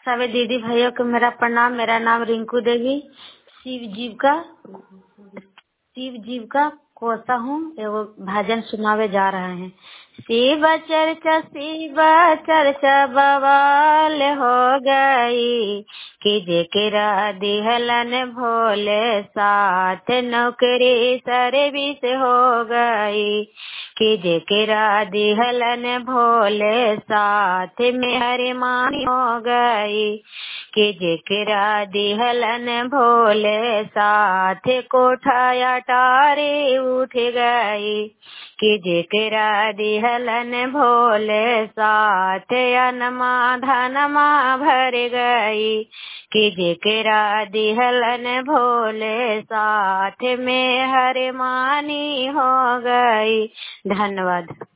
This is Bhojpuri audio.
सभी दीदी भाइयों को मेरा प्रणाम। मेरा नाम रिंकू देवी। शिव जीव का कोसा हूँ। एगो भजन सुनावे जा रहे हैं। शिव चर्चा बवाल हो गई कि जेकरा दिहलन भोले साथ नौकरी सर्विस हो गई कि जेकरा दिहलन भोले साथ मेहरबानी हो गई कि जेकरा दिहलन भोले साथ कोठाया टारे उठ गई कि जेकरा दिहलन भोले साथ अनमा धनमा भर गई कि जेकरा दिहलन भोले साथ में हरमानी हो गई। धन्यवाद।